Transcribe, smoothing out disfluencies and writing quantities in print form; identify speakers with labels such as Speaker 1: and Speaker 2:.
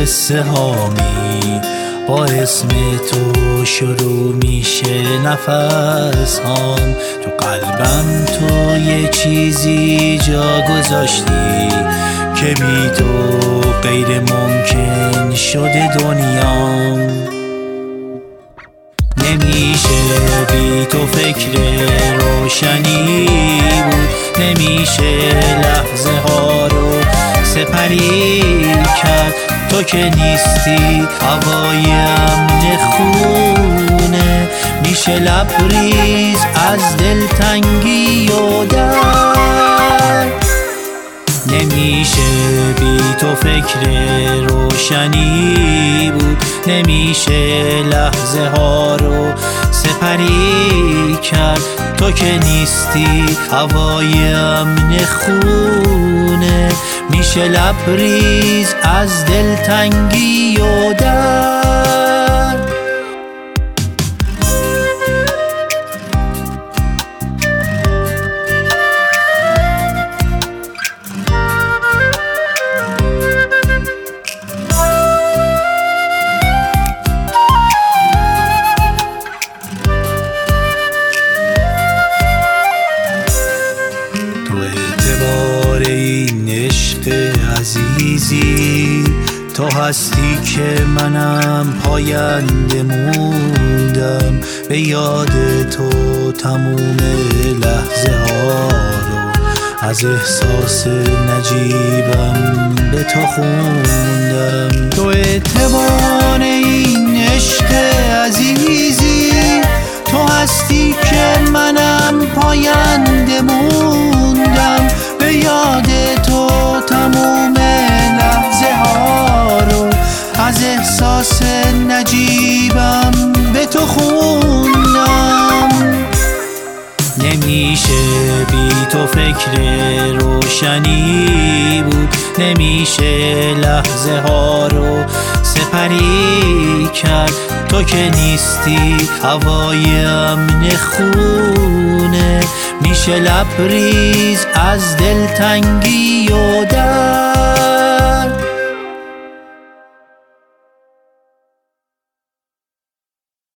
Speaker 1: قصه هامی با اسم تو شروع میشه نفس هام. تو قلبم تو یه چیزی جا گذاشتی که بی تو غیر ممکن شده دنیام. نمیشه بی تو فکر روشنی بود، نمیشه لحظه ها رو سپری کرد. تو که نیستی هوای امن خونه، میشه لبریز از دلتنگی و درد. نمیشه بی تو فکر روشنی بود، نمیشه لحظه ها رو سپری کرد. تو که نیستی هوای امن خونه، میشه لبریز از دلتنگی و درد. عزیزی تو هستی که منم پاینده موندم، به یاد تو تموم لحظه ها رو از احساس نجیبم به تو خوندم. تو اعتبار این عشق عزیزی تو هستی که منم پاینده موندم، به یاد تو تموم لحظه ها رو از احساس نجیبم به تو خوندم. نمیشه بی تو فکر روشنی بود، نمیشه لحظه ها رو سپری کرد. تو که نیستی هوای امن خونه، میشه لبریز از دلتنگی و درد.